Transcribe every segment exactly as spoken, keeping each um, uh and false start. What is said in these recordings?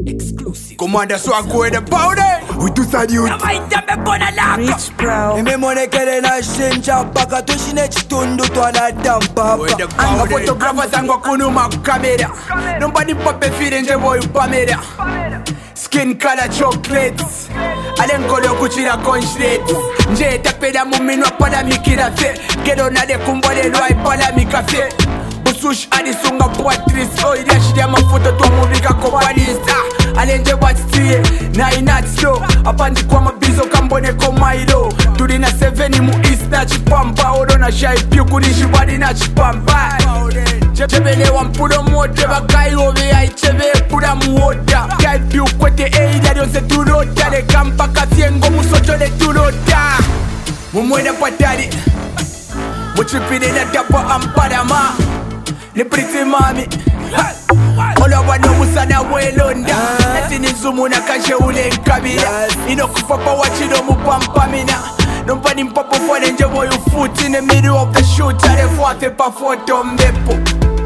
Exclusive. Commander swag with the powder. We do sad youth. Rich Pro. Imemone kele na shenja paka tushine chitundu twana dampa. With the powder. Photographers and kunuma camera. Nobody pop a feeling the boy pamera. Skin color chocolates. Alenkolo kuchira concentrate. Nje tapeda mumino pada mikira fe. Gedo na de kumbole lwa ipala mikafe. Busush adisunga poitris. Oh ile shida mafuta tu mubika kobanista. Alenje watchie na inat slow. Apandi kwa mabizo kambone komailo. Tuli na seven mu east na chipamba. Odo na shai piu kudishi badi na chipamba. Chebele wampudo mote bakai ove ai chebe pura muoda. Kai piu kwete eida yonse turoda. Le kampa kasiengo musocho le turoda. Mumwena patari Muchipine na tapo ampadama Ni pretty mami Ola wano musana welonda Nati nizumu na kashe ule nkabila Ino kupapa wachido mupampamina Numpani mpapo fwane njebo you foot in the middle of the shoot Ale fwate pa foto mbepo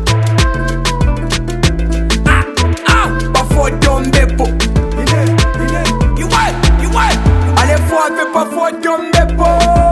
Ah, ah, pa foto mbepo You what, you what Ale fwate pa foto mbepo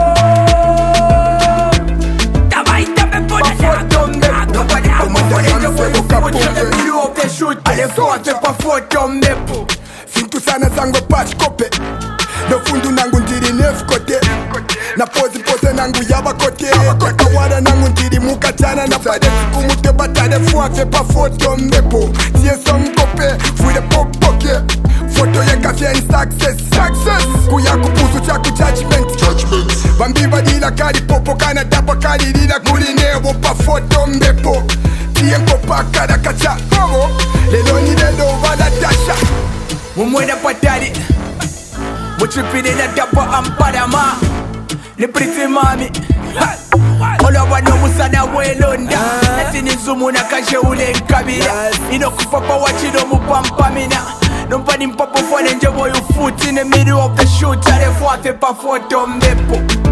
Ale forte pa foto mbepo Fintu sana zango patch kope No fundu nangu ndiri nef kote Na pozi pose nangu yaba kote Kakawara nangu ndiri mukachana Na pade siku mute batade forte pa foto mbepo Tiye som kope Fuide pop poke Foto ye kafia in success Success Kuya kupusu chaku judgment Judgment Bambiba dila kari popo Kana dapa kari dila kulinewo pa foto mbepo Tiye mkopa kada kacha Bobo Lelo ni lelo wala dasha Mumwena patari Muchipine na tapo ampadama Ni pretty mami Ola wano musana welonda Nati nizumu na kashe ule nkabila Ino kupapa wachido mupampamina Numpani mpapo fwane njebo you foot in the middle of the shoot Ale fwate pa foto mbepo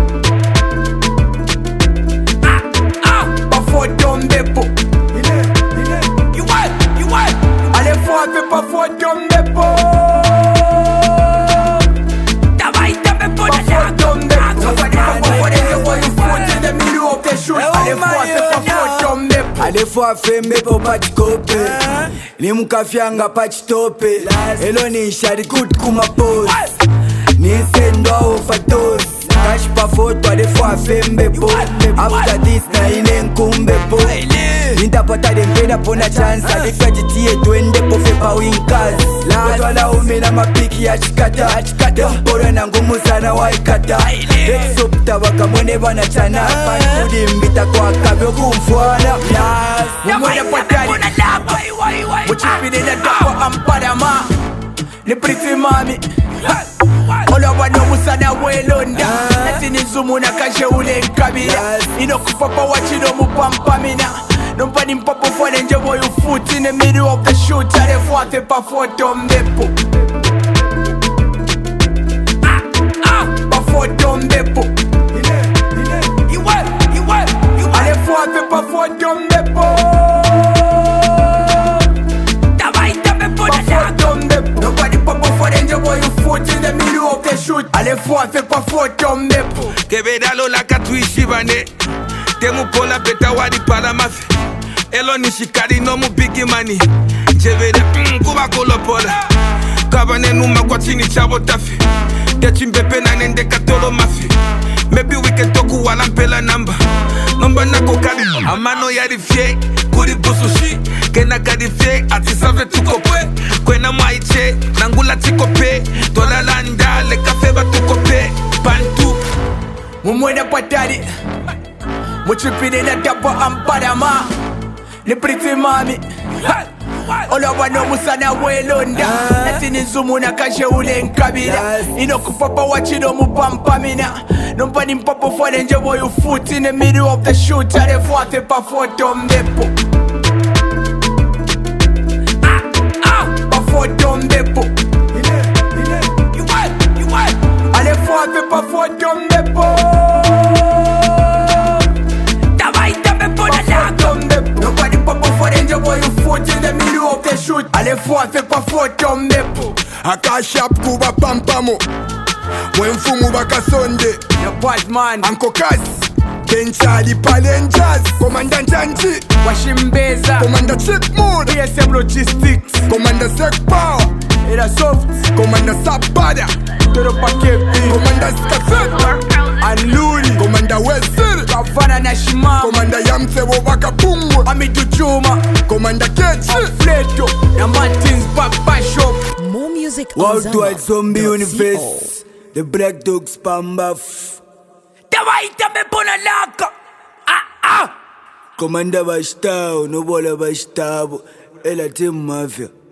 Ah, ah, pa foto mbepo You what, you what Ale fwate pa foto mbepo Taba itabe po na foto mbepo Numpani mpapo fwane njebo you foot in the middle of the shoot Ale fwate pa foto mbepo Ale fwafe mbepo patikope Ni mukafyanga pachitope Elo ni shari kut kumapose Ni sendwa ufatos Kashi pa foto ale fwafe mbepo After this na ine nkumbepo Nintapata dempeda pona chance Alifya jitiye twende pofe pa winkaz Wetwala ume na mapiki ya chikata Dempore na ngumu sana waikata Exopta waka mwene wana chana Panfudi mbita kwa kabyo kumfwana Mumwena patari Muchipine na tapo ampadama Ni pretty mami Ola wano musana welonda Nati nizumu na kashe ule nkabila Ino kupapa wachido mupampamina Numpani mpapo fwane njebo you foot in the middle of the shoot Ale fwate pa foto mbepo Ah, ah, pa foto mbepo You what, you what, you what Ale fwate pa foto mbepo Taba itabe po na foto mbepo Nobody papo fwane njebo you foot in the middle of the shoot Ale fwate pa foto mbepo Kebedalo la katuishibane Temu pola beta wadi pala mafi Elo nishikari no mu bigi money Njevede mm, kuba kolo pola Kabane numa kwa chini chabo tafi Techi mbepe na nende katolo mafi Maybe we can talk wala mpela namba Nomba nako kari Amano yari fye Kuri busushi Kena kari fye Ati save tukope Kwena maiche Nangula chikope Tola landa Le kafe ba tukope Pantu Mumwena patari Muchipine na tapo ampadama Ni pretty mami Ola wano musana welonda Nati nizumu na kashe ule nkabila Ino kupapa wachido mupampamina Numpani mpapo fwane njebo you foot in the middle of the shoot Ale fwate pa foto mbepo Ah, ah, pa foto mbepo You what, you what Ale fwate pa foto mbepo Taba itabe po na foto mbepo Nobody papo fwane njebo you foot in the middle of the shoot Ale fwate pa foto mbepo mepo akashap kuba pampamo mwenfumu bakasonde na Batman Uncle Cass Kenchali Palenjas Commander Janji Washimbeza Commander Chick Mood P S M Logistics Commander Zek Power Era Soft Commander Sapada Toro Pakepi Commander Skafet and Luli Commander Wesir Kafana na Shimama Commander Yamse Wobaka Pungu Amidu Chuma Commander Kechi Fleto na Martins Papa Shop. More music on Worldwide Zombie Zana dot Universe The Black Dogs Pambaf Tawaita mepona laka. Ah ah. Commander Bastao, no bola Bastavo, Ela Team Mafia.